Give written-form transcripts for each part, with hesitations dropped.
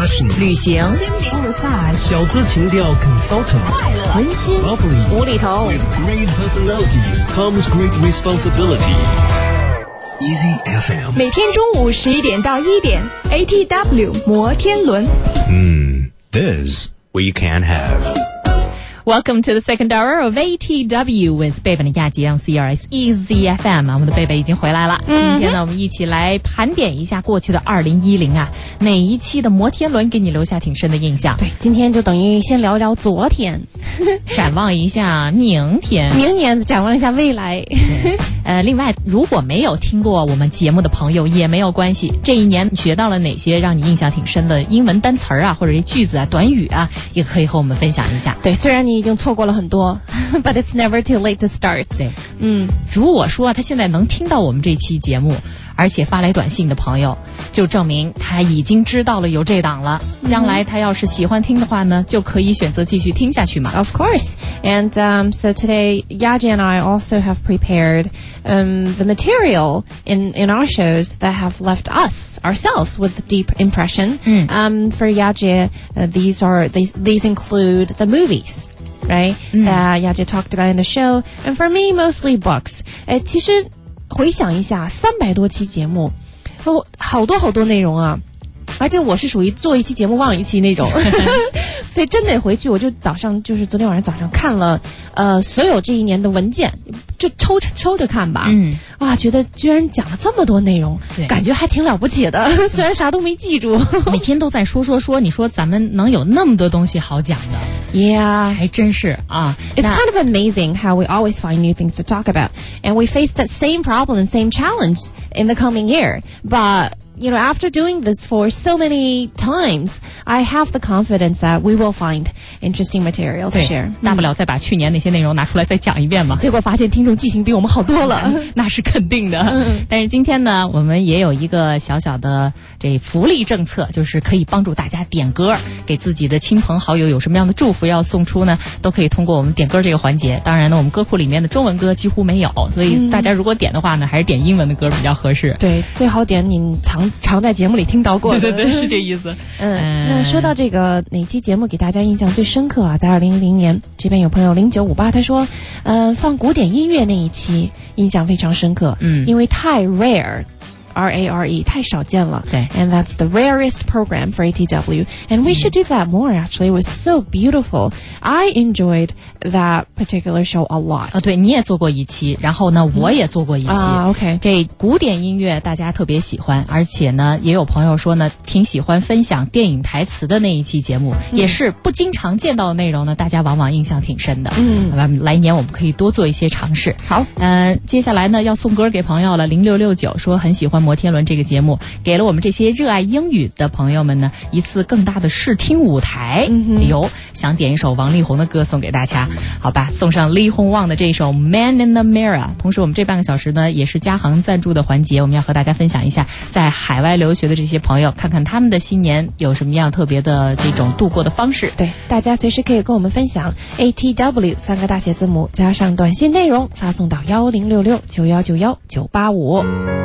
fashion 旅行心灵 massage 小资情调 consultant 快乐温馨 lovely 无厘头 With great personalities comes great responsibility. Easy FM 每天中午11点到1点 ATW 摩天轮。 This we can have.Welcome to the second hour of ATW with 贝贝的亚杰 on CRS Easy FM 我们的贝贝已经回来了。今天呢，我们一起来盘点一下过去的2010啊，哪一期的摩天轮给你留下挺深的印象？ 对，今天就等于先聊聊昨天， 展望一下明天， 明年展望一下未来。 另外，如果没有听过我们节目的朋友也没有关系，这一年学到了哪些让你印象挺深的英文单词啊，或者是句子啊、短语啊，也可以和我们分享一下。 对，虽然你已经错过了很多，but it's never too late to start。 对，如果说他现在能听到我们这期节目，而且发来短信的朋友，就证明他已经知道了有这档了。将来他要是喜欢听的话呢，就可以选择继续听下去嘛。 Of course. And so today, Yaji and I also have prepared the material in our shows that have left ourselves with a deep impression. For Yaji, these include the movies.Right? Yaji talked about in the show. And for me, mostly books. 其实回想一下300多期节目，好多内容啊，而且我是属于做一期节目忘一期那种。所以真得回去，我就就是昨天晚上早上看了所有这一年的文件，就抽着看吧。哇，觉得居然讲了这么多内容，感觉还挺了不起的。虽然啥都没记住， 每天都在说，你说咱们能有那么多东西好讲的。 Yeah, 还真是啊。 It's kind of amazing how we always find new things to talk about, and we face that same problem and same challenge in the coming year. But after doing this for so many times, I have the confidence that we will find interesting material to share. 大不了再把去年那些内容拿出来再讲一遍嘛。 结果发现听众记性比我们好多了， 那是肯定的。但是今天呢，我们也有一个小小的这福利政策，就是可以帮助大家点歌，给自己的亲朋好友有什么样的祝福要送出呢，都可以通过我们点歌这个环节。当然呢，我们歌库里面的中文歌几乎没有，所以大家如果点的话呢，还是点英文的歌比较合适。 对，最好点你常在节目里听到过的。 对，是这意思。 那说到这个哪期节目给大家印象最深刻啊，在2010年，这边有朋友0958他说放古典音乐那一期印象非常深刻，因为太 rare，R-A-R-E 太少见了。 对 And that's the rarest program for ATW. And we should do that more, actually. It was so beautiful. I enjoyed that particular show a lot. 对，你也做过一期，然后呢，我也做过一期。 OK. 这古典音乐大家特别喜欢，而且呢，也有朋友说呢，挺喜欢分享电影台词的那一期节目，也是不经常见到的内容呢，大家往往印象挺深的。来年我们可以多做一些尝试。 好， 接下来呢，要送歌给朋友了。0669说很喜欢摩天轮这个节目，给了我们这些热爱英语的朋友们呢一次更大的视听舞台。想点一首王力宏的歌送给大家，好吧，送上李宏旺的这首 Man in the Mirror。 同时我们这半个小时呢也是嘉航赞助的环节，我们要和大家分享一下在海外留学的这些朋友，看看他们的新年有什么样特别的这种度过的方式。 对，大家随时可以跟我们分享 ATW 3个大写字母加上短信内容发送到106691919985。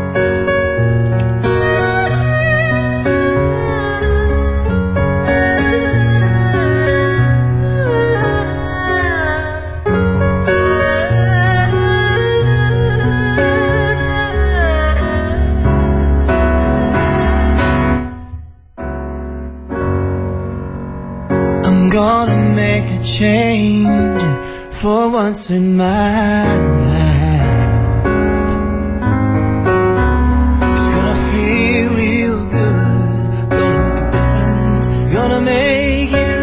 I'm gonna make a change for once in my life. It's gonna feel real good, gonna make a difference, gonna make it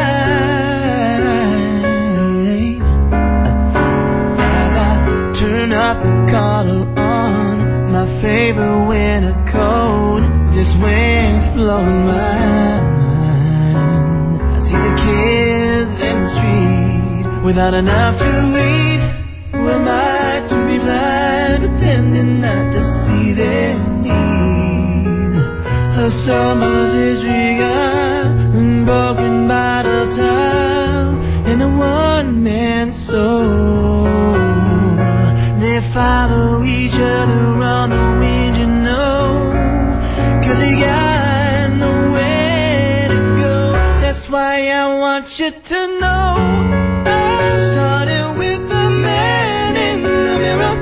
right. As I turn up the collar on my favorite winter coat, this wind's blowing my mind. I see the kids in the street without enough to eat. Who am I to be blind, pretending not to see their needs? A summer's disregard and broken bottle top and a one-man soul. They follow each other on the wind, you know, 'cause they got nowhere why I want you to know I started with the man in the mirror.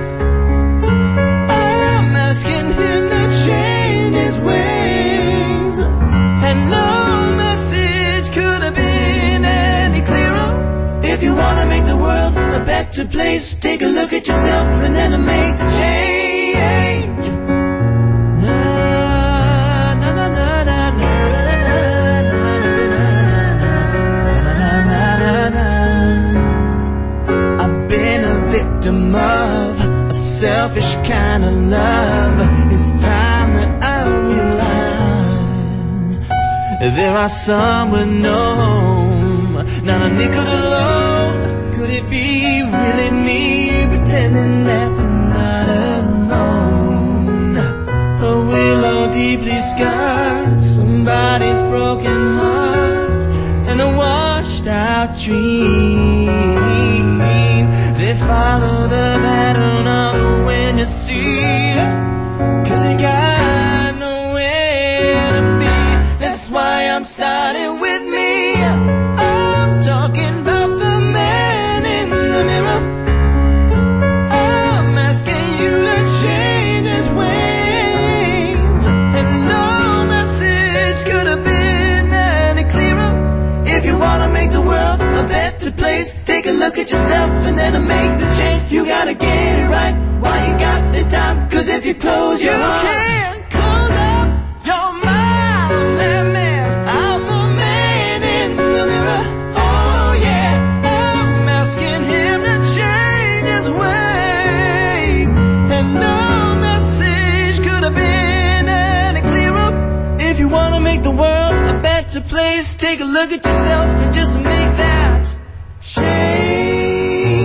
I'm asking him to change his ways, and no message could have been any clearer. If you want to make the world a better place, take a look at yourself and then make the change. I've been a victim of a selfish kind of love. It's time that I realize there are some with no, not a nickel alone. Could it be really me pretending that they're not alone? A willow deeply scarred, somebody's broken heart, and a washed out dream. They follow the pattern of the wind, you see, 'cause they got nowhere to be. That's why I'm starting with me. I'm talking about the man in the mirror. I'm asking you to change his ways, and no message could have been any clearer. If you want to make the world a better place, take a look at yourself and then make the change. You gotta get it right while you got the time, 'cause if you close your heart, you can't close up your mind. Let me, I'm the man in the mirror. Oh yeah, I'm asking him to change his ways, and no message could have been any clearer. If you want to make the world a better place, take a look at yourself and just make that change.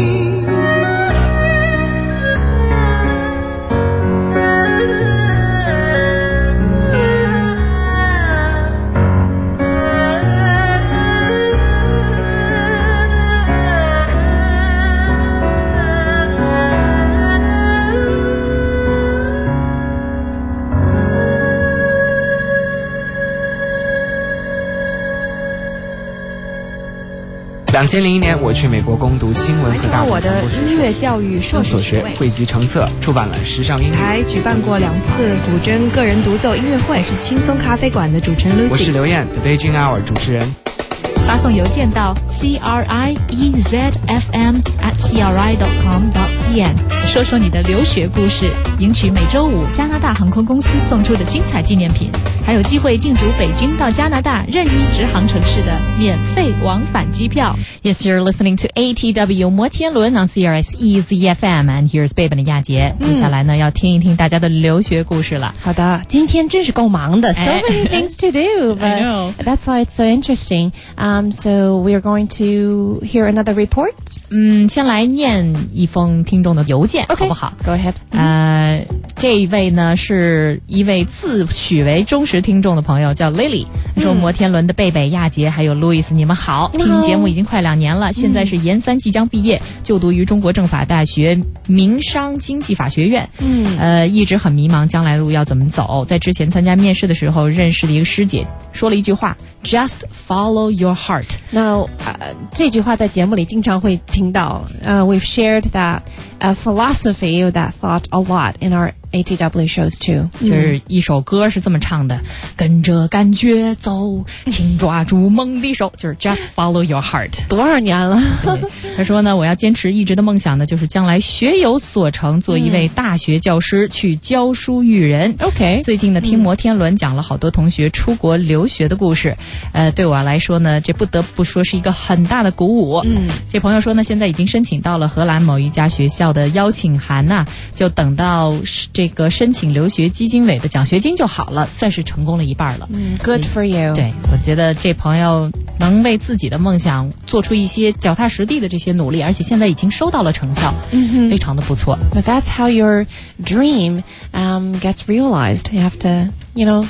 2001年，我去美国攻读新闻和大我的音乐教育硕士学位， 汇集成册，出版了《时尚英语》。 还举办过2次古筝个人独奏音乐会，是轻松咖啡馆的主持人 Lucy。 我是刘燕 ，The Beijing Hour 主持人。 发送邮件到 CRIEZFM@CRI.com.cn， 说说你的留学故事，赢取每周5加拿大航空公司送出的精彩纪念品，还有机会竞逐北京到加拿大任意直航城市的免费往返机票。Yes, you're listening to ATW 摩天轮 on CRS EZFM, and here's Babe and 亚杰。接下来呢，要听一听大家的留学故事了。 好的，今天真是够忙的 ，so many things to do, I know. but that's why it's so interesting. So we are going to hear another report. 先来念一封听众的邮件， Okay. 好不好 Go ahead. 这一位呢是一位自诩为忠实听众的朋友，叫 Lily。说摩天轮的贝贝、亚杰还有 Louis， 你们好，听节目已经快2年了，现在是研3即将毕业，就读于中国政法大学民商经济法学院。一直很迷茫，将来路要怎么走。在之前参加面试的时候，认识的一个师姐说了一句话 ：“Just follow your heart。” Now, 这句话在节目里经常会听到。We've shared that philosophy, that thought a lot in our ATW shows too. 就是一首歌是这么唱的，跟着感觉走，请抓住梦的手，就是 just follow your heart。 多少年了？ 他说呢，我要坚持一直的梦想呢，就是将来学有所成，做一位大学教师，去教书育人。 OK。 最近呢，听摩天轮讲了好多同学出国留学的故事，对我来说呢，这不得不说是一个很大的鼓舞。这朋友说呢，现在已经申请到了荷兰某一家学校的邀请函呐，就等到这个申请留学基金委的奖学金就好了，算是成功了一半了。 Good for you。 对，我觉得这朋友能为自己的梦想做出一些脚踏实地的这些努力，而且现在已经收到了成效，非常的不错。 But that's how your dream gets realized. You have to,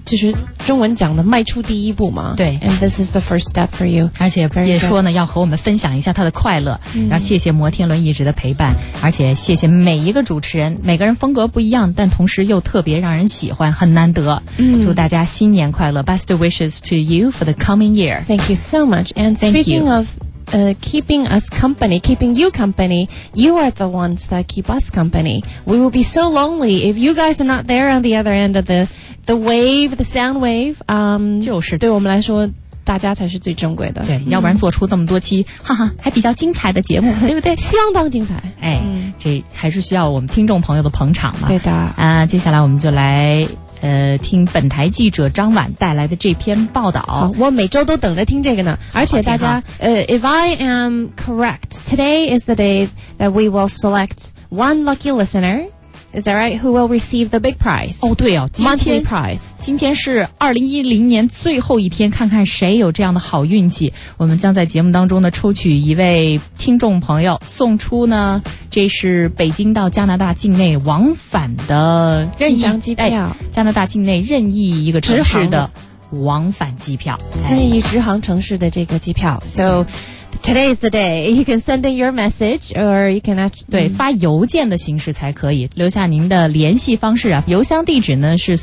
就是中文讲的迈出第一步嘛。 对 ，And this is the first step for you。 而且也说呢，要和我们分享一下他的快乐。要谢谢摩天轮一直的陪伴，而且谢谢每一个主持人，每个人风格不一样，但同时又特别让人喜欢，很难得。祝大家新年快乐 ！Best wishes to you for the coming year. Thank you so much. And speaking of keeping us company, keeping you company, you are the ones that keep us company. We will be so lonely if you guys are not there on the other end of the wave, the sound wave. 就是对我们来说，大家才是最珍贵的。 对，要不然做出这么多期，哈哈，还比较精彩的节目，对不对？ 相当精彩。 哎，这还是需要我们听众朋友的捧场嘛。 对的。 啊，接下来我们就来听本台记者张婉带来的这篇报道。 我每周都等着听这个呢。而且大家if I am correct, today is the day that we will select one lucky listener. Is that right? Who will receive the big prize? 哦，对哦， monthly prize. 今天是2010年最后一天，看看谁有这样的好运气。我们将在节目当中呢抽取一位听众朋友，送出呢，这是北京到加拿大境内往返的任意张机票， 加拿大境内任意一个城市的往返机票， 任意直航城市的这个机票。So.Today is the day. You can send in your message, or you can 对发邮件的形式才可以留下您的联系方式啊。邮箱地址呢是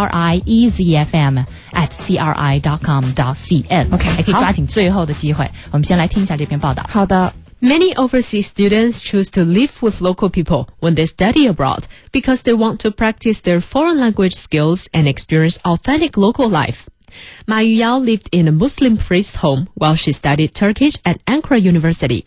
CRIEZFM@CRI.com.cn。OK， 还可以抓紧最后的机会。我们先来听一下这篇报道。 好的。 Many overseas students choose to live with local people when they study abroad because they want to practice their foreign language skills and experience authentic local life.Ma Yuyao lived in a Muslim priest's home while she studied Turkish at Ankara University.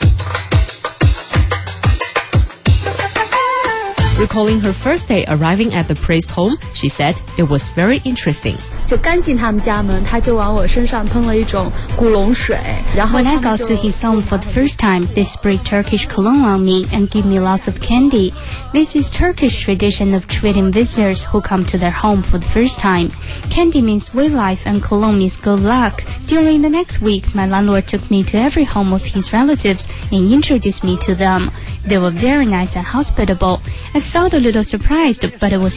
Recalling her first day arriving at the priest's home, she said it was very interesting. 就刚进他们家门，他就往我身上喷了一种古龙水，然后 When I got to his home for the first time, they sprayed Turkish cologne on me and gave me lots of candy. This is Turkish tradition of treating visitors who come to their home for the first time. Candy means good life and cologne means good luck. During the next week, my landlord took me to every home of his relatives and introduced me to them. They were very nice and hospitable. I felt a little surprised, but it was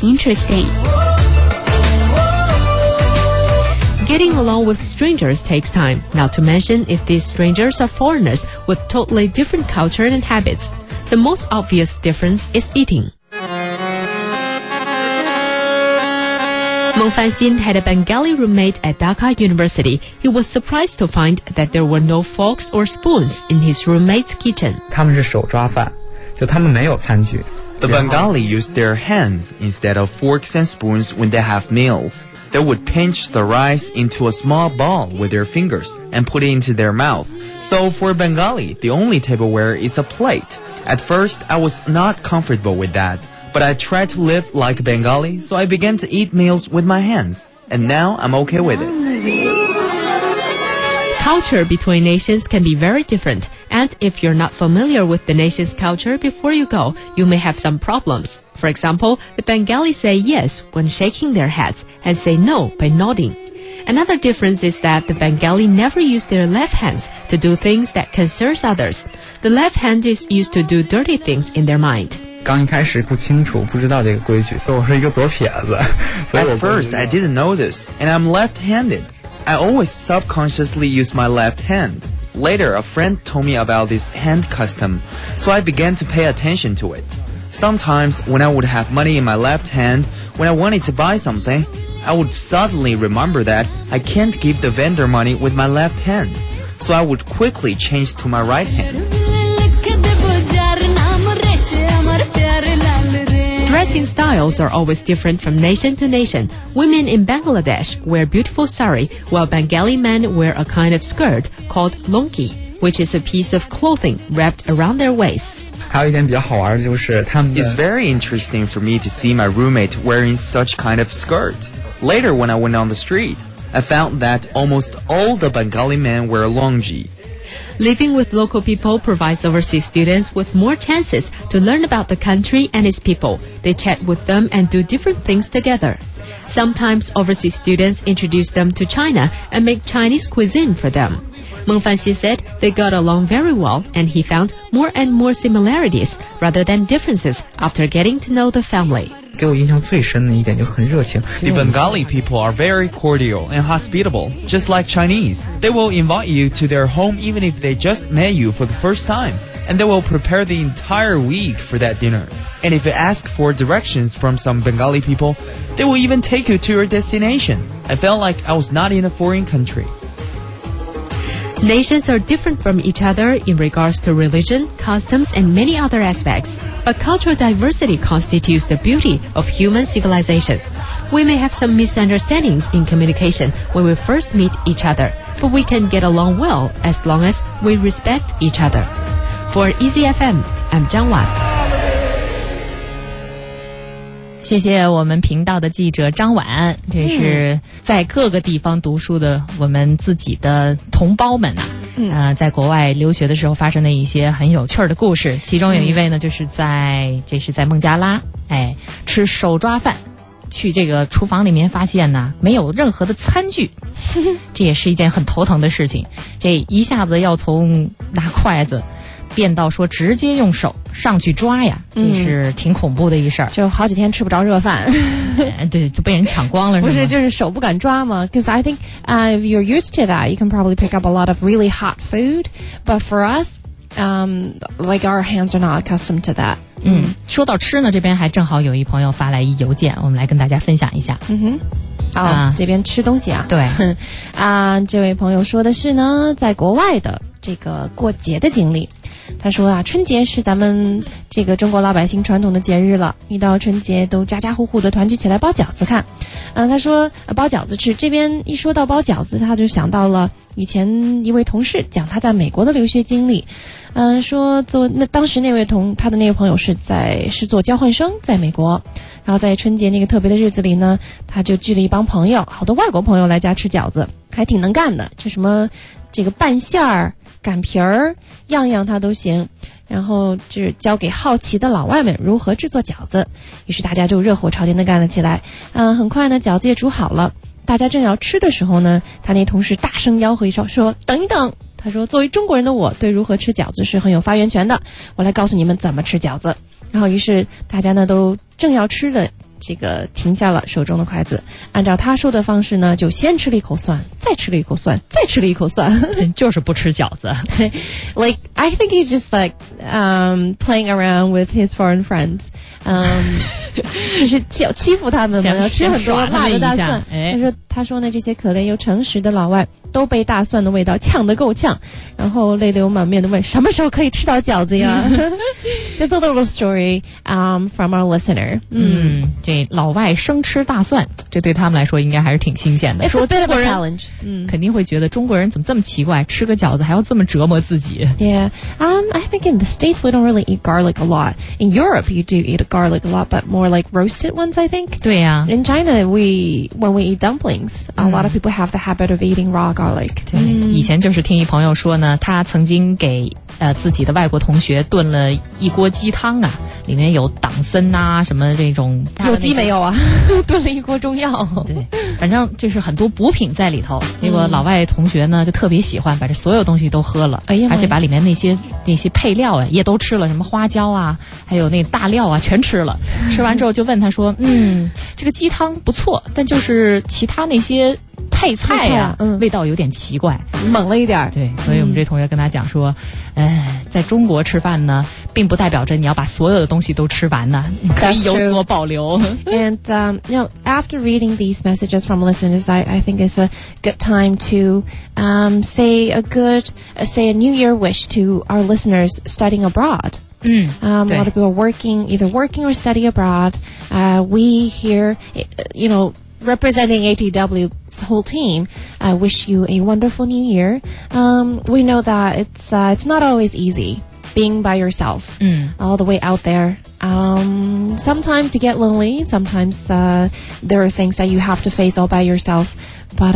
interesting.Getting along with strangers takes time, not to mention if these strangers are foreigners with totally different culture and habits. The most obvious difference is eating. Meng Fanxin had a Bengali roommate at Dhaka University. He was surprised to find that there were no forks or spoons in his roommate's kitchen. 他们是手抓饭，就他们没有餐具。 The Bengali use their hands instead of forks and spoons when they have meals. They would pinch the rice into a small ball with their fingers and put it into their mouth. So for Bengali, the only tableware is a plate. At first, I was not comfortable with that, but I tried to live like a Bengali, so I began to eat meals with my hands. And now I'm okay with it. Culture between nations can be very different, and if you're not familiar with the nation's culture before you go, you may have some problems. For example, the Bengali say yes when shaking their heads and say no by nodding. Another difference is that the Bengali never use their left hands to do things that concerns others. The left hand is used to do dirty things in their mind. 刚一开始不清楚，不知道这个规矩，我是一个左撇子，所以 At first, I didn't know this, and I'm left-handed.I always subconsciously use my left hand. Later, a friend told me about this hand custom, so I began to pay attention to it. Sometimes, when I would have money in my left hand, when I wanted to buy something, I would suddenly remember that I can't give the vendor money with my left hand, so I would quickly change to my right hand.Dressing styles are always different from nation to nation. Women in Bangladesh wear beautiful sari, while Bengali men wear a kind of skirt called longi, which is a piece of clothing wrapped around their waists. 还有一点比较好玩的就是他们 It's very interesting for me to see my roommate wearing such kind of skirt. Later, when I went on the street, I found that almost all the Bengali men wear longi.Living with local people provides overseas students with more chances to learn about the country and its people. They chat with them and do different things together. Sometimes overseas students introduce them to China and make Chinese cuisine for them. Meng Fanxin said they got along very well, and he found more and more similarities rather than differences after getting to know the family. 给我印象最深的一点就很热情。 The Bengali people are very cordial and hospitable, just like Chinese. They will invite you to their home even if they just met you for the first time. And they will prepare the entire week for that dinner. And if you ask for directions from some Bengali people, they will even take you to your destination. I felt like I was not in a foreign country. Nations are different from each other in regards to religion, customs, and many other aspects. But cultural diversity constitutes the beauty of human civilization. We may have some misunderstandings in communication when we first meet each other, but we can get along well as long as we respect each other. For Easy FM, I'm 张婉。 谢谢我们频道的记者张婉，这是在各个地方读书的我们自己的同胞们啊，在国外留学的时候发生的一些很有趣的故事。其中有一位呢，就是在孟加拉，吃手抓饭，去这个厨房里面发现呢没有任何的餐具，这也是一件很头疼的事情。这一下子要从拿筷子变到说直接用手上去抓呀，这是挺恐怖的一事儿， 就好几天吃不着热饭。 对，就被人抢光了。 不是，就是手不敢抓嘛。Because I think if you're used to that, you can probably pick up a lot of really hot food. But for us, like our hands are not accustomed to that. 说到吃呢，这边还正好有一朋友发来一邮件，我们来跟大家分享一下。 这边吃东西啊。 对。 这位朋友说的是呢，在国外的这个过节的经历。他说啊，春节是咱们这个中国老百姓传统的节日了，一到春节都家家户户的团聚起来包饺子看。他说包饺子吃，这边一说到包饺子，他就想到了以前一位同事讲他在美国的留学经历。说当时他的那位朋友是做交换生在美国，然后在春节那个特别的日子里呢，他就聚了一帮朋友，好多外国朋友来家吃饺子，还挺能干的，就什么这个拌馅儿、擀皮儿，样样他都行。然后就是教给好奇的老外们如何制作饺子，于是大家就热火朝天的干了起来。很快呢，饺子也煮好了，大家正要吃的时候呢，他那同事大声吆喝一声说：“等一等！”他说：“作为中国人的我，对如何吃饺子是很有发言权的，我来告诉你们怎么吃饺子。”然后于是大家呢都正要吃的这个停下了手中的筷子，按照他说的方式呢，就先吃了一口蒜，再吃了一口蒜，再吃了一口蒜， 就是不吃饺子。 Like I think he's just like playing around with his foreign friends， 就是欺负他们嘛，要吃很多辣的大蒜。他说呢，这些可怜又诚实的老外都被大蒜的味道呛得够呛，然后泪流满面的问什么时候可以吃到饺子呀？Just a little story from our listener。 这老外生吃大蒜，这对他们来说应该还是挺新鲜的。 It's a bit of a challenge。 肯定会觉得中国人怎么这么奇怪，吃个饺子还要这么折磨自己。 Yeah, I think in the States we don't really eat garlic a lot. In Europe you do eat garlic a lot, but more like roasted ones, I think. 对呀。 In China when we eat dumplings, a lot of people have the habit of eating raw garlic. 对，以前就是听一朋友说呢，他曾经给自己的外国同学炖了一锅鸡汤啊，里面有党参啊什么这种。 有鸡没有啊？炖了一锅中药。 对，反正就是很多补品在里头。结果老外同学呢就特别喜欢，把这所有东西都喝了，而且把里面那些配料啊也都吃了，什么花椒啊，还有那大料啊全吃了。吃完之后就问他说：“这个鸡汤不错，但就是其他那些配菜呀，味道有点奇怪， 猛了一点。” 对，所以我们这同学跟他讲说，在中国吃饭呢，并不代表着你要把所有的东西都吃完呢，你可以有所保留。 And after reading these messages from listeners, I think it's a good time to say a New Year wish to our listeners studying abroad. A lot of people are either working or study abroad. We here, representing ATW's whole team, wish you a wonderful New Year. We know that it's not always easy being by yourself all the way out there. Sometimes you get lonely. Sometimes there are things that you have to face all by yourself. But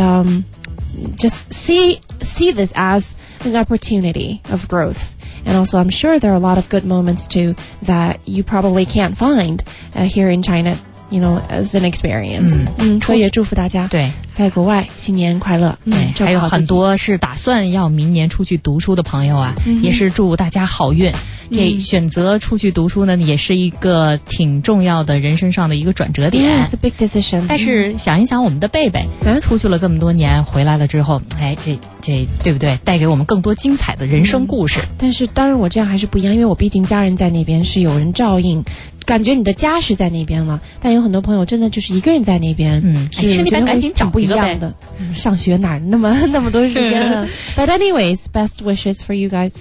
just see this as an opportunity of growth. And also, I'm sure there are a lot of good moments too that you probably can't find here in China. you know, as an experience. 所以也祝福大家对在国外新年快乐。 对，还有很多是打算要明年出去读书的朋友啊，也是祝大家好运。这选择出去读书呢，也是一个挺重要的人生上的一个转折点。 It's a big decision. 但是想一想我们的贝贝，出去了这么多年，回来了之后，哎，这对不对？带给我们更多精彩的人生故事。 但是当然我这样还是不一样，因为我毕竟家人在那边，是有人照应。感觉你的家是在那边了，但有很多朋友真的就是一个人在那边， 去那边赶紧找不一样的。上学哪那么多时间了？But anyways, best wishes for you guys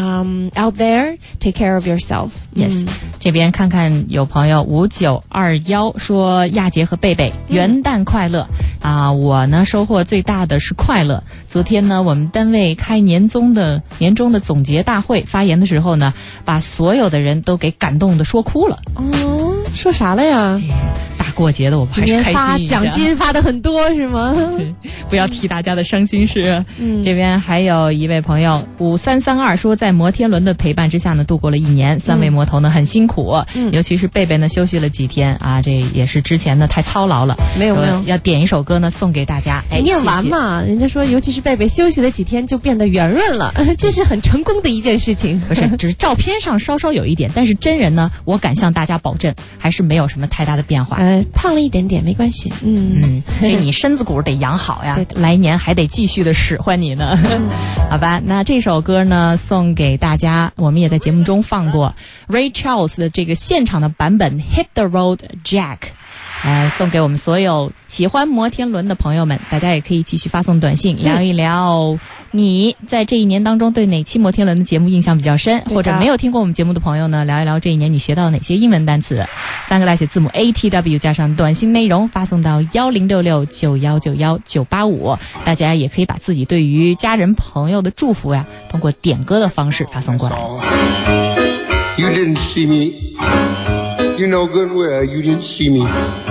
out there. Take care of yourself. Yes. 这边看看有朋友5921说亚杰和贝贝元旦快乐啊！我呢收获最大的是快乐。昨天呢，我们单位开年终的总结大会，发言的时候呢，把所有的人都给感动的说哭了。 哦，说啥了呀？ 大过节的，我们还是开心一下。 奖金发的很多是吗？ 不要提大家的伤心事。这边还有一位朋友5332说，在摩天轮的陪伴之下呢，度过了1年，3位魔头呢很辛苦，尤其是贝贝呢休息了几天啊，这也是之前呢太操劳了。 没有， 要点一首歌呢送给大家。哎， 念完嘛，人家说，尤其是贝贝休息了几天就变得圆润了，这是很成功的一件事情。 不是，只是照片上稍稍有一点，但是真人呢，我敢向大家保证，还是没有什么太大的变化。 胖了一点点没关系。 这你身子骨得养好呀，来年还得继续的使唤你呢。好吧，那这首歌呢送给大家，我们也在节目中放过 Ray Charles 的这个现场的版本 Hit the Road Jack。送给我们所有喜欢摩天轮的朋友们，大家也可以继续发送短信，聊一聊你在这一年当中对哪期摩天轮的节目印象比较深，或者没有听过我们节目的朋友呢，聊一聊这一年你学到了哪些英文单词，3个大写字母 ATW 加上短信内容发送到106691919855，大家也可以把自己对于家人朋友的祝福呀，通过点歌的方式发送过来。 You didn't see me. You know good and well you didn't see me.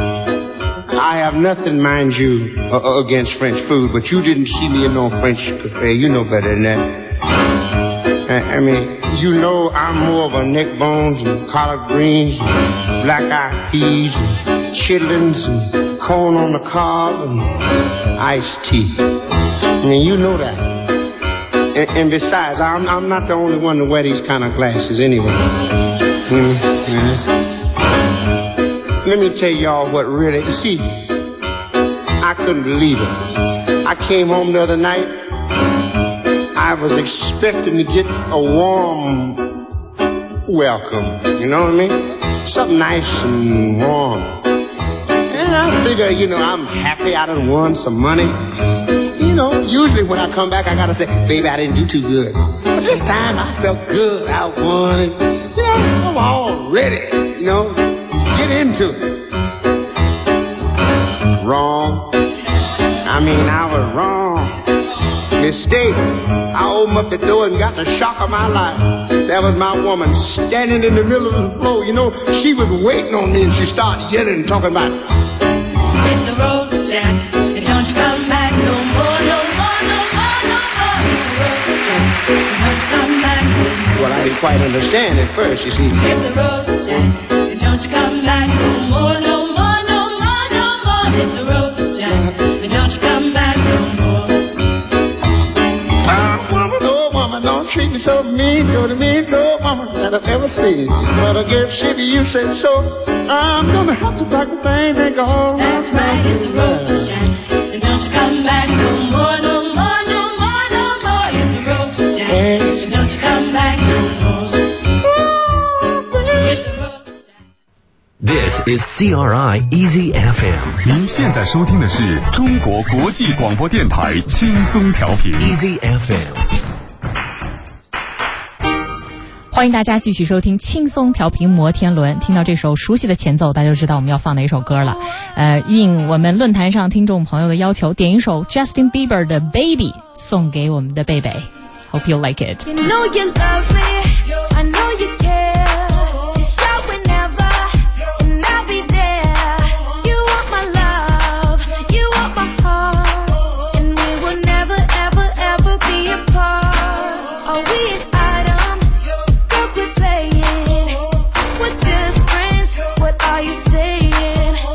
I have nothing, mind you, against French food, but you didn't see me in no French cafe. You know better than that. I mean, you know I'm more of a neck bones and collard greens and black-eyed peas and chitlins and corn on the cob and iced tea. I mean, you know that. And besides, I'm not the only one to wear these kind of glasses anyway. Yes. Let me tell y'all what really, you see, I couldn't believe it. I came home the other night. I was expecting to get a warm welcome, you know what I mean? Something nice and warm. And I figure, you know, I'm happy I done won some money. You know, usually when I come back, I gotta say, baby, I didn't do too good. But this time I felt good. I won it. You know, I'm all ready, you know, get into it. Wrong. I mean, I was wrong. Mistake. I opened up the door and got the shock of my life. That was my woman standing in the middle of the floor. You know, she was waiting on me and she started yelling and talking about, hit the road, Jack, and don't you come back no more, no more, no more, no more. Hit the road, Jack, and don't you come back no more. Well, I didn't quite understand at first, you see. Hit the road, Jack, and don't you come back no more, no more, no more, no more. Hit the road, Jack, and don't you come back no more. Woman, don't treat me so mean, you're the meanest old woman that I've ever seen. But I guess, Shippy, you said so. I'm gonna have to pack the things and go home. That's right, hit the road, Jack, and don't you come back no more, no more, no more, no more. Hit the road, Jack, and don't you come back no more. Hit the road, Jack. This is CRI Easy FM。 您现在收听的是中国国际广播电台轻松调频 Easy FM。 欢迎大家继续收听轻松调频摩天轮。听到这首熟悉的前奏，大家就知道我们要放哪一首歌了。应我们论坛上听众朋友的要求，点一首 Justin Bieber 的 Baby 送给我们的贝贝。Hope you like it. You know you love me, I know you care. Just shout whenever, and I'll be there. You want my love, you want my heart, and we will never, ever, ever be apart. Are we an item? Don't quit playing. We're just friends. What are you saying?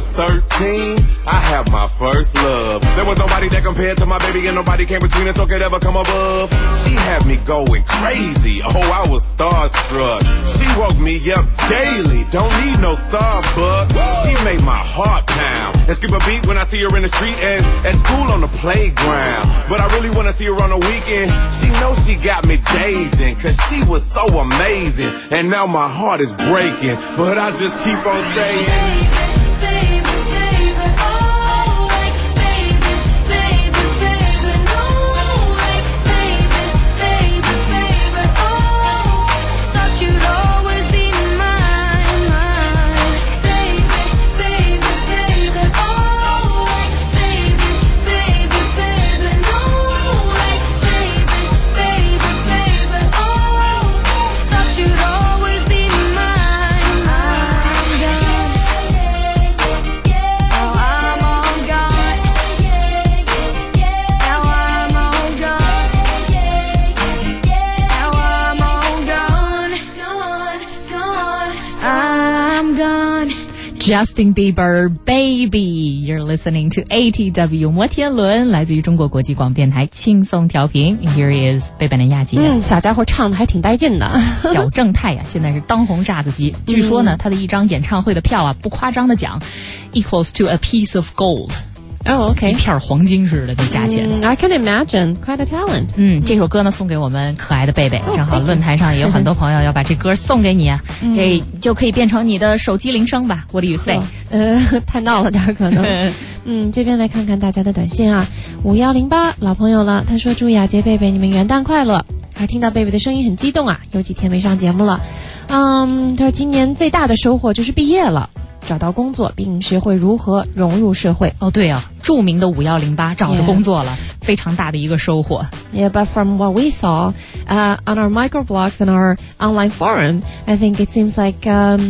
was 13, I had my first love. There was nobody that compared to my baby, and nobody came between us or could ever come above. She had me going crazy, oh, I was starstruck. She woke me up daily, don't need no Starbucks. She made my heart pound and skip a beat when I see her in the street and at school on the playground. But I really wanna see her on the weekend. She knows she got me dazing, cause she was so amazing. And now my heart is breaking, but I just keep on saying, Justin Bieber, Baby. You're listening to ATW 摩天轮，来自于中国国际广播电台轻松调频。Here is 贝贝的亚杰。 小家伙唱的还挺带劲的。 小正太呀，现在是当红炸子鸡。据说呢，他的一张演唱会的票啊，不夸张的讲 ，equals to a piece of gold。Oh, okay. 一片黄金似的这价钱。 I can imagine, quite a talent. 这首歌呢送给我们可爱的贝贝，正好论坛上也有很多朋友要把这歌送给你啊，这就可以变成你的手机铃声吧。What do you say？ 太闹了点可能。这边来看看大家的短信啊，5108老朋友了，他说祝雅洁贝贝你们元旦快乐。还听到贝贝的声音很激动啊，有几天没上节目了。他说今年最大的收获就是毕业了。找到工作并学会如何融入社会。 哦，对啊，著名的5108找着工作了，非常大的一个收获。 Yeah, but from what we saw on our microblogs and our online forum, I think it seems like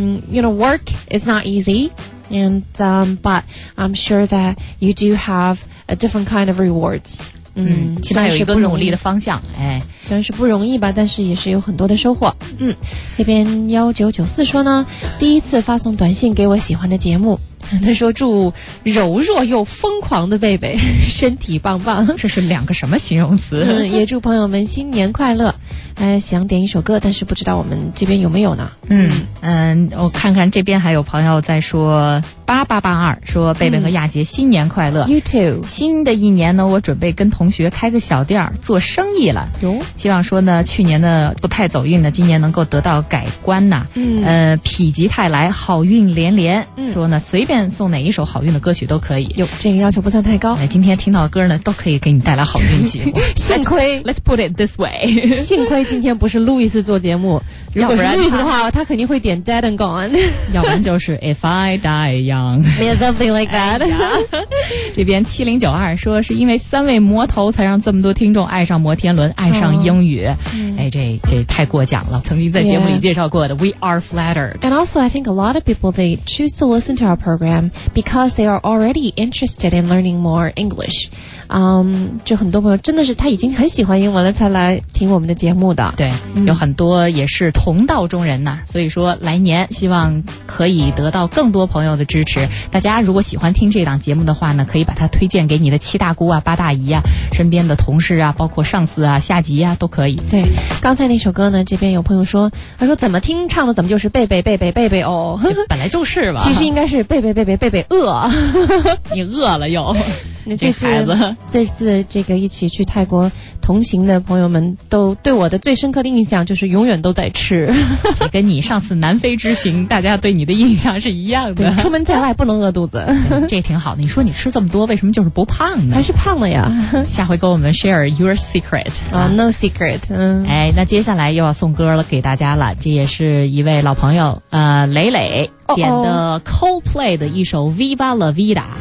work is not easy. And but I'm sure that you do have a different kind of rewards. 起码有一个努力的方向。 虽然是不容易吧，但是也是有很多的收获。这边1994说呢，第一次发送短信给我喜欢的节目，他说祝柔弱又疯狂的贝贝身体棒棒。 这是两个什么形容词？ 也祝朋友们新年快乐。想点一首歌，但是不知道我们这边有没有呢？ 我看看这边还有朋友在说8882说贝贝和亚杰新年快乐。 You too。 新的一年呢，我准备跟同学开个小店儿做生意了。希望说呢，去年的不太走运的，今年能够得到改观呐。否极泰来，好运连连。说呢，随便送哪一首好运的歌曲都可以。 这个要求不算太高。 今天听到的歌呢，都可以给你带来好运气。 幸亏 Let's put it this way 幸亏今天不是路易斯做节目，如果是路易斯的话，他肯定会点 Dead and Gone 要不然就是 If I Die Young Yeah, something like that 这边7092说是因为3位魔头才让这么多听众爱上摩天轮，爱上英语。这太过奖了，曾经在节目里介绍过的。 We are flattered. And also I think a lot of people, they choose to listen to our program because they are already interested in learning more English. 就很多朋友真的是他已经很喜欢英文了才来听我们的节目的。 对，有很多也是同道中人呐。所以说来年希望可以得到更多朋友的支持。大家如果喜欢听这档节目的话呢，可以把它推荐给你的7大姑啊、8大姨啊、身边的同事啊，包括上司啊、下级啊都可以。 对，刚才那首歌呢，这边有朋友说，他说怎么听唱的怎么就是贝贝贝贝贝贝哦， 本来就是吧。 其实应该是贝贝贝贝贝贝饿， 你饿了又。 这次这个一起去泰国同行的朋友们都对我的最深刻的印象就是永远都在吃， 跟你上次南非之行大家对你的印象是一样的。 对，出门在外不能饿肚子。 这挺好的。你说你吃这么多，为什么就是不胖呢？ 还是胖了呀。 下回跟我们 share your secret。 No secret。 那接下来又要送歌了给大家了，这也是一位老朋友蕾蕾点的 Coldplay 的一首 Viva La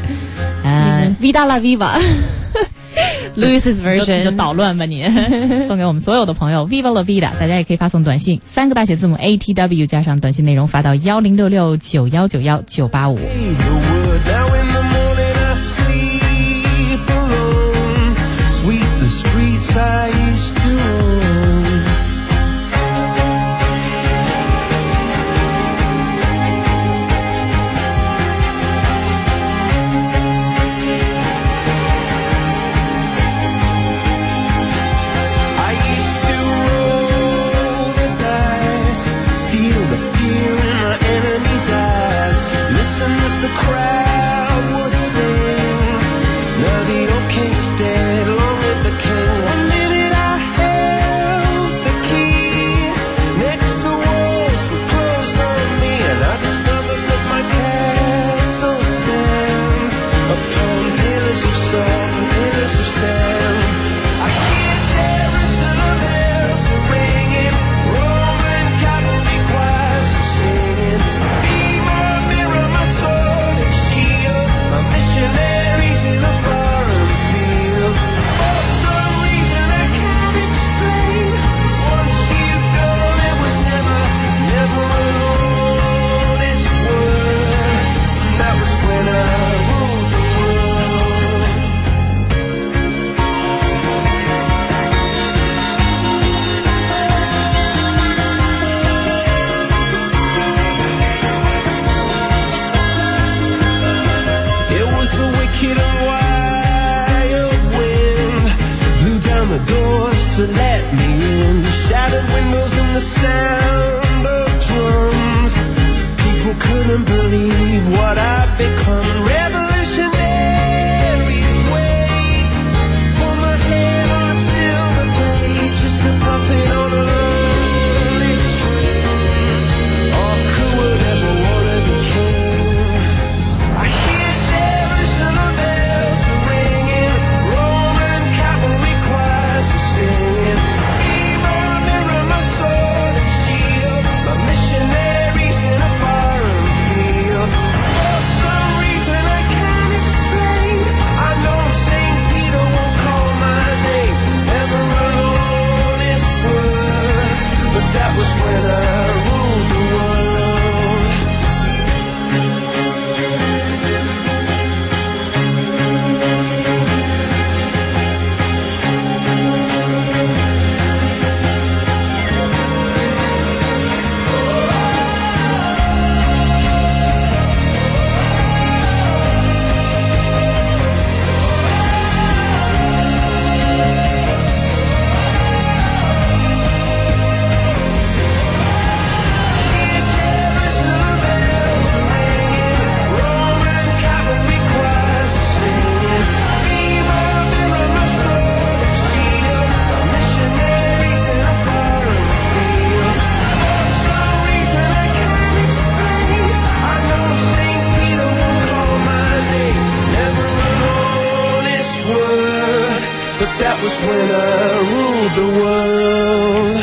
Vida。Vida La Viva。Louis's version 你就捣乱吧你送给我们所有的朋友 Viva La Vida。 大家也可以发送短信3个大写字母 ATW 加上短信内容发到106691919855。 the crowd would sing. Now the old king's dead, long live the king. 1 minute I held the key, next the walls were closed on me, and I discovered that my castle stand upon pillars of salt and pillars of sand. I hear Jerusalem bells are ringing, Roman cavalry choirs are singing. Be my mirror, my sword and shield, my missionaries in a foreign field. For some reason I can't explain, once you've gone it was never, never alone. This word, that was when I ruled the world. It was the wicked and wild wind, blew down the doors to let me in, shattered windows and the sound of drums. People couldn't believe what I'd become. Revolutionaries wait for my head on a silver plate, just a puppet on a lonely string. Oh, who would ever wanna be king? I hear Jerusalem bells are ringing, Roman cavalry choirs are singing. Be my mirror, my sword and shield, my missionaries in a foreign field. For some reason I can't explain, I know St. Peter won't call my name ever alone. This word, but that was when I ruled the world. Jerusalem bells are ringing, Roman cavalry choirs are singing. Be my mirror, my sword and shield, my missionaries in a foreign field. For some reason I can't explain, I know St. Peter won't call my name, never alone. This word, but that was when I ruled the world.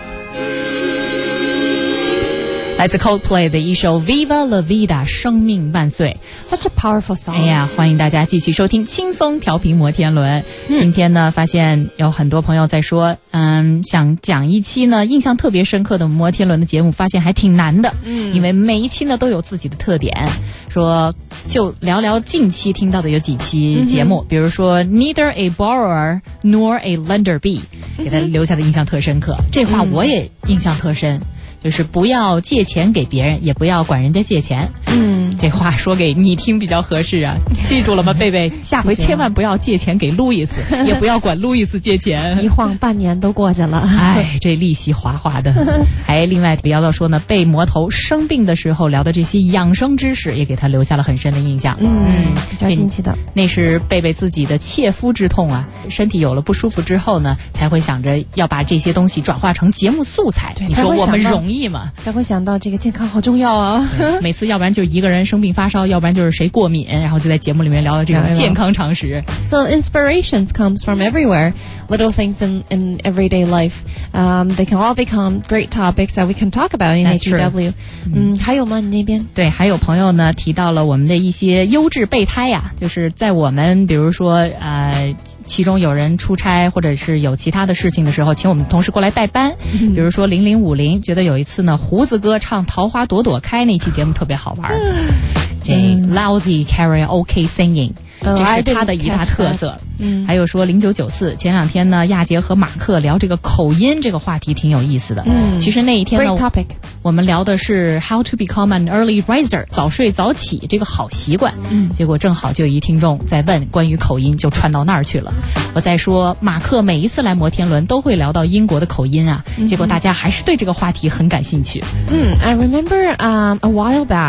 来自 Coldplay 的一首 Viva la Vida 生命万岁。 Such a powerful song. 哎呀，欢迎大家继续收听轻松调频摩天轮。今天呢，发现有很多朋友在说，想讲一期呢印象特别深刻的摩天轮的节目，发现还挺难的。因为每一期呢都有自己的特点。说就聊聊近期听到的有几期节目，比如说 Neither a borrower nor a lender be， 给他留下的印象特深刻。这话我也印象特深。就是不要借钱给别人，也不要管人家借钱。这话说给你听比较合适啊，记住了吗，贝贝？下回千万不要借钱给路易斯，也不要管路易斯借钱。 一晃半年都过去了， 哎，这利息哗哗的。还另外聊到说呢，被魔头生病的时候聊的这些养生知识，也给他留下了很深的印象。 比较近期的， 那是贝贝自己的切肤之痛啊，身体有了不舒服之后呢，才会想着要把这些东西转化成节目素材。你说我们容易吗？ 才会想到这个健康好重要啊。 每次要不然就一个人生病发烧，要不然就是谁过敏，然后就在节目里面聊到这种健康常识。 So inspirations comes from everywhere. Little things in everyday life. They can all become great topics that we can talk about in HEW. 还有吗？你那边？ 对，还有朋友呢提到了我们的一些优质备胎呀，就是在我们比如说其中有人出差或者是有其他的事情的时候，请我们同事过来代班。比如说0050觉得有一次呢，胡子哥唱《桃花朵朵开》那期节目特别好玩。这 lousy karaoke singing， 这是他的一大特色。还有说0994前两天呢，亚杰和马克聊这个口音这个话题挺有意思的。其实那一天呢，我们聊的是 how to become an early riser， 早睡早起这个好习惯。结果正好就有一听众在问关于口音，就串到那儿去了。我在说马克每一次来摩天轮都会聊到英国的口音啊，结果大家还是对这个话题很感兴趣。 I remember a while back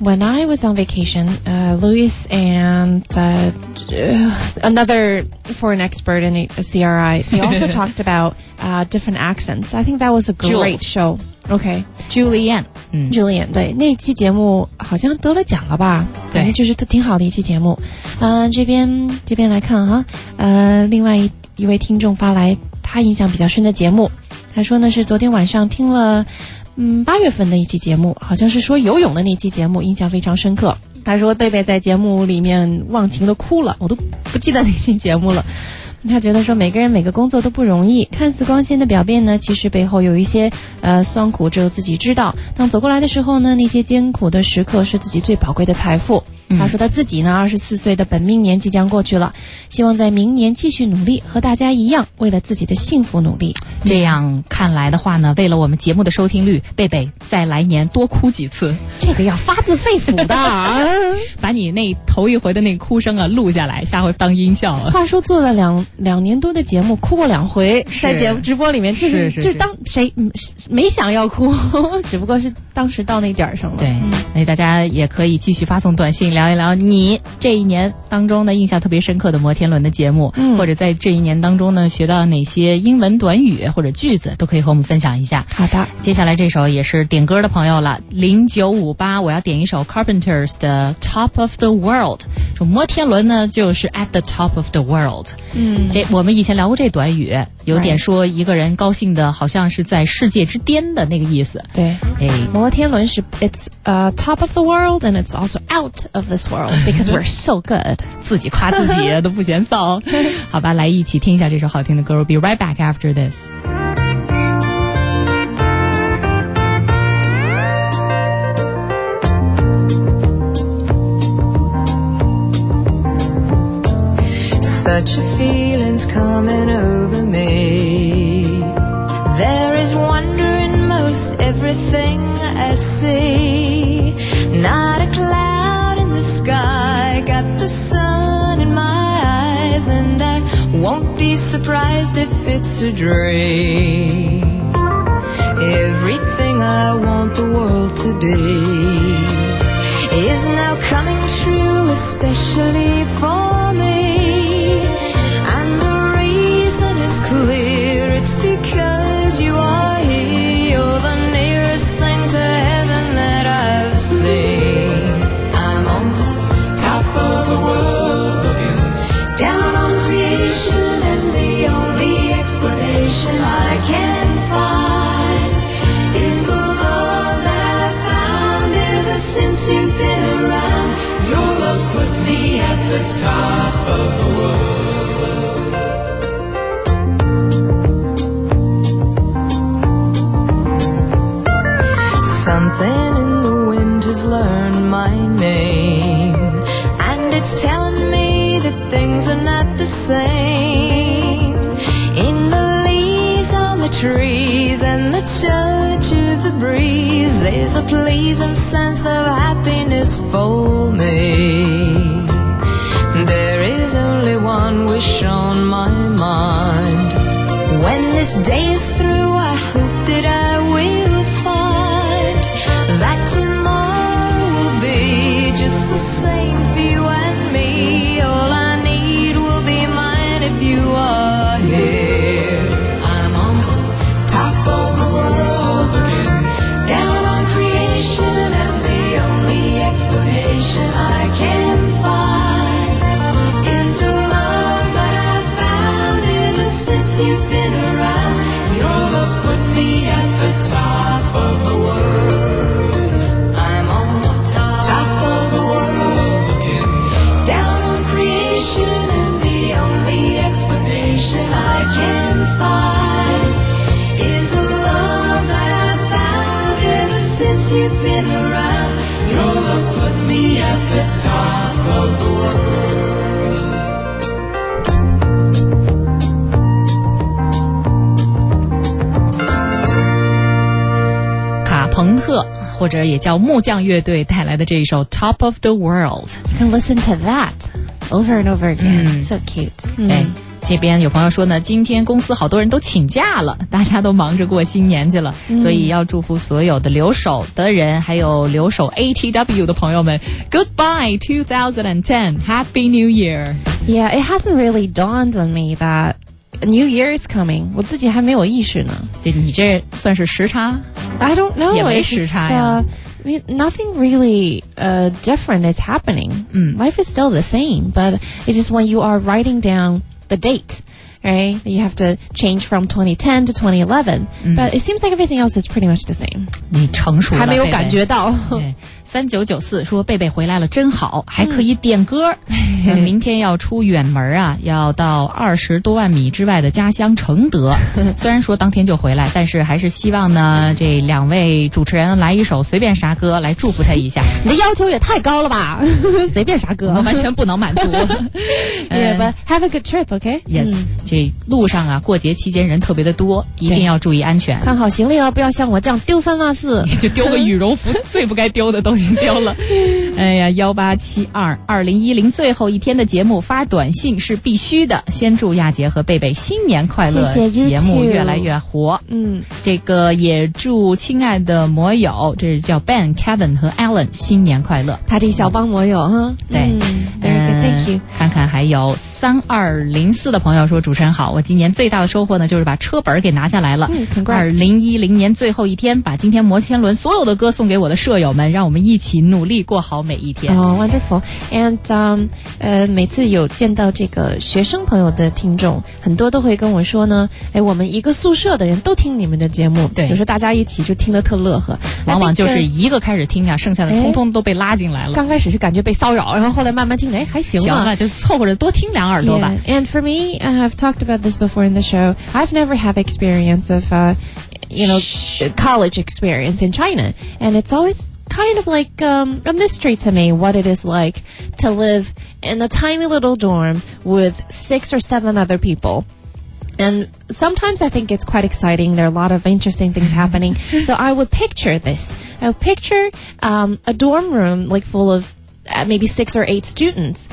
when I was on vacation, Luis and another foreign expert in a CRI, they also talked about different accents. I think that was a great show. Okay, Julianne， Julianne 对，那期节目好像得了奖了吧？对，就是挺好的一期节目。这边来看哈，另外一位听众发来他印象比较深的节目，他说呢是昨天晚上听了8月份的一期节目，好像是说游泳的那期节目，印象非常深刻。他说贝贝在节目里面忘情的哭了，我都不记得那期节目了。他觉得说每个人每个工作都不容易，看似光鲜的表面呢，其实背后有一些酸苦只有自己知道。当走过来的时候呢，那些艰苦的时刻是自己最宝贵的财富。他说他自己呢24岁的本命年即将过去了，希望在明年继续努力，和大家一样为了自己的幸福努力。 这样看来的话呢，为了我们节目的收听率，贝贝在来年多哭几次， 这个要发自肺腑的把你那头一回的那个哭声啊录下来，下回当音效了。 话说做了两年多的节目，哭过2回，在节目直播里面，就是当谁没想要哭，只不过是当时到那点儿上了。 对，那大家也可以继续发送短信聊一聊你这一年当中的印象特别深刻的摩天轮的节目，或者在这一年当中呢学到哪些英文短语或者句子，都可以和我们分享一下。 好的， 接下来这首也是点歌的朋友了，0958，我要点一首 Carpenters 的 Top of the World。这摩天轮呢就是 at the top of the world。这我们以前聊过这短语，有点说一个人高兴的好像是在世界之巅的那个意思。 对，摩天轮是 it's top of the world and it's also out of this world because we're so good。 自己夸自己都不嫌臊。好吧，来一起听一下这首好听的歌。We'll be right back after this。 Such a feeling's coming over me. There is wonder in most everything I see. Not a cloud in the sky, got the sun in my eyes, and I won't be surprised if it's a dream. Everything I want the world to be is now coming true, especially for me.And the reason is clear, it's because you are here. You're the nearest thing to heaven that I've seen. I'm on the top of the world, looking down on creation, and the only explanation I can find is the love that I've found ever since you've been around. Your love's put me at the top of the world.Something in the wind has learned my name, and it's telling me that things are not the same. In the leaves on the trees and the touch of the breeze, there's a pleasing sense of happiness for me. There is only one wish on my mind. When this day is through, I hope that I will find.That tomorrow will be just the same for you and me. All I need will be mine if you are here. I'm on the top of the world, looking down on creation, and the only explanation I can find is the love that I've found ever since you've been around. Your love's put me at the top of the world.You've been around, your love's put me at the top of the world. 卡朋特或者也叫木匠乐队带来的这一首 Top of the World. You can listen to that over and over again. So cute. 对， 这边有朋友说呢，今天公司好多人都请假了，大家都忙着过新年去了，所以要祝福所有的留守的人，还有留守 ATW 的朋友们 Goodbye 2010 Happy New Year. Yeah, it hasn't really dawned on me that a New Year is coming. 我自己还没有意识呢。 你这算是时差？ I don't know. 也没时差呀。 I mean, nothing really different is happening. Life is still the same, but it's just when you are writing down the date, right? You have to change from 2010 to 2011. But it seems like everything else is pretty much the same. 你成熟了， 还没有感觉到。 对，3994说贝贝回来了真好，还可以点歌。明天要出远门啊，要到20多万米之外的家乡承德。虽然说当天就回来，但是还是希望呢，这2位主持人来一首随便啥歌来祝福他一下。 你的要求也太高了吧？随便啥歌， 我完全不能满足。 Yeah, but have a good trip, okay? Yes. 这路上啊，过节期间人特别的多，一定要注意安全。 看好行李哦，不要像我这样丢三落四， 就丢个羽绒服，最不该丢的东西丢了。哎呀，18722010最后一天的节目发短信是必须的。先祝亚杰和贝贝新年快乐， 谢谢节目越来越火。这个也祝亲爱的摩友，这是叫 Ben、Kevin 和 Alan 新年快乐。 他这小帮摩友哈， 对 ，Very good, thank you。 看看还有3204的朋友说，主持人好，我今年最大的收获呢，就是把车本给拿下来了。2010年最后一天，把今天摩天轮所有的歌送给我的舍友们，让我们一起努力过好每一天。 Oh, wonderful. And 每次有见到这个学生朋友的听众，很多都会跟我说呢，我们一个宿舍的人都听你们的节目， 对， 有时候大家一起就听得特乐呵。 往往就是一个开始听呀，剩下的通通都被拉进来了。 刚开始是感觉被骚扰，然后后来慢慢听，还行吧， 行了，就凑合着多听2耳朵吧。 Yeah. And for me, I've talked about this before in the show. I've never had the experience of, college experience in China, and it's always kind of like a mystery to me what it is like to live in a tiny little dorm with 6 or 7 other people. And sometimes I think it's quite exciting. There are a lot of interesting things happening. So I would picture this. I would picture a dorm room like full of maybe 6 or 8 students,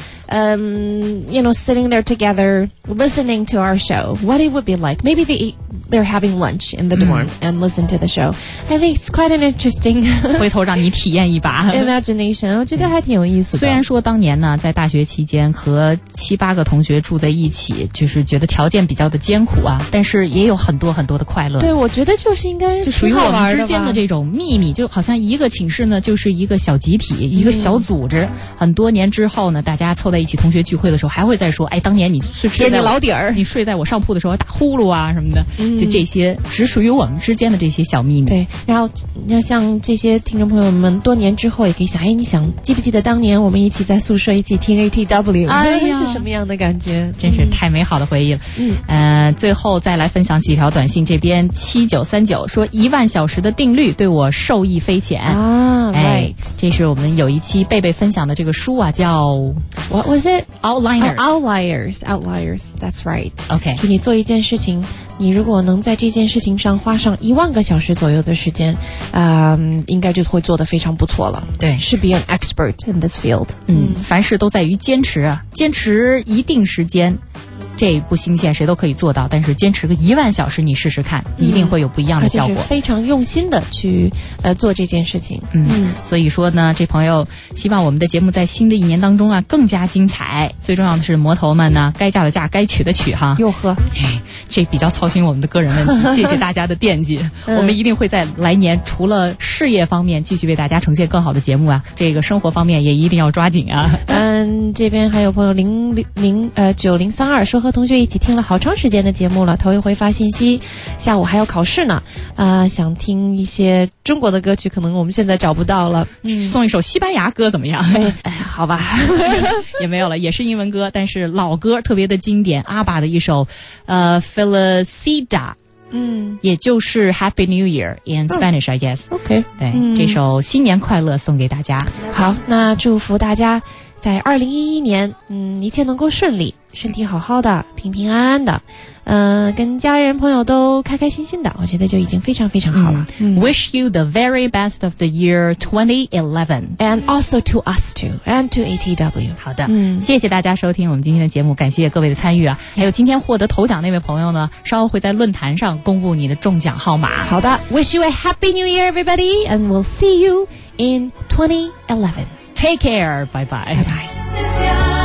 sitting there together, listening to our show. What it would be like. Maybe they're having lunch in the dorm and listen to the show. I think it's quite an interesting 回头让你体验一把 imagination. 我觉得还挺有意思的。 虽然说当年呢，在大学期间和7、8个同学住在一起，就是觉得条件比较的艰苦啊，但是也有很多很多的快乐。 对，我觉得就是应该就属于我们之间的这种秘密，就好像一个寝室呢就是一个小集体，一个小组织。很多年之后呢，大家凑在一起同学聚会的时候，还会再说，哎，当年你睡在老底儿， 你睡在我上铺的时候打呼噜啊什么的，就这些只属于我们之间的这些小秘密。 对，然后要像这些听众朋友们，多年之后也可以想，你想记不记得当年我们一起在宿舍一起听 ATW， 是什么样的感觉？ 真是太美好的回忆了。最后再来分享几条短信，这边7939说1万小时的定律对我受益匪浅啊， 这是我们有一期贝贝分享的这个书啊，叫 What was it? Outliers. Outliers. That's right. OK. 就你做一件事情，你如果能在这件事情上花上1万个小时左右的时间，应该就会做得非常不错了。 对， 是 be an expert in this field. 凡事都在于坚持啊，坚持一定时间。这不新鲜，谁都可以做到，但是坚持个1万小时，你试试看，一定会有不一样的效果。 而且是非常用心的去做这件事情。 所以说呢，这朋友希望我们的节目在新的一年当中啊更加精彩。最重要的是魔头们呢，该嫁的嫁，该娶的娶哈。 哟呵， 这比较操心我们的个人问题，谢谢大家的惦记。我们一定会在来年除了事业方面继续为大家呈现更好的节目啊，这个生活方面也一定要抓紧啊。 这边还有朋友9032说和同学一起听了好长时间的节目了，头一回发信息，下午还要考试呢，想听一些中国的歌曲，可能我们现在找不到了， 送一首西班牙歌怎么样？ 好吧， 也没有了，也是英文歌，但是老歌特别的经典，阿爸的一首Felicita。也就是 Happy New Year in Spanish, I guess. OK. 对，这首新年快乐送给大家。 好，那祝福大家在2011年，一切能够顺利，身体好好的，平平安安的，跟家人朋友都开开心心的，我觉得就已经非常非常好了。 Wish you the very best of the year 2011, and also to us too, and to ATW. 好的，谢谢大家收听我们今天的节目，感谢各位的参与啊！还有今天获得头奖那位朋友呢，稍后会在论坛上公布你的中奖号码。 好的 ，Wish you a happy new year, everybody, and we'll see you in 2011. Take care, bye bye. Bye bye.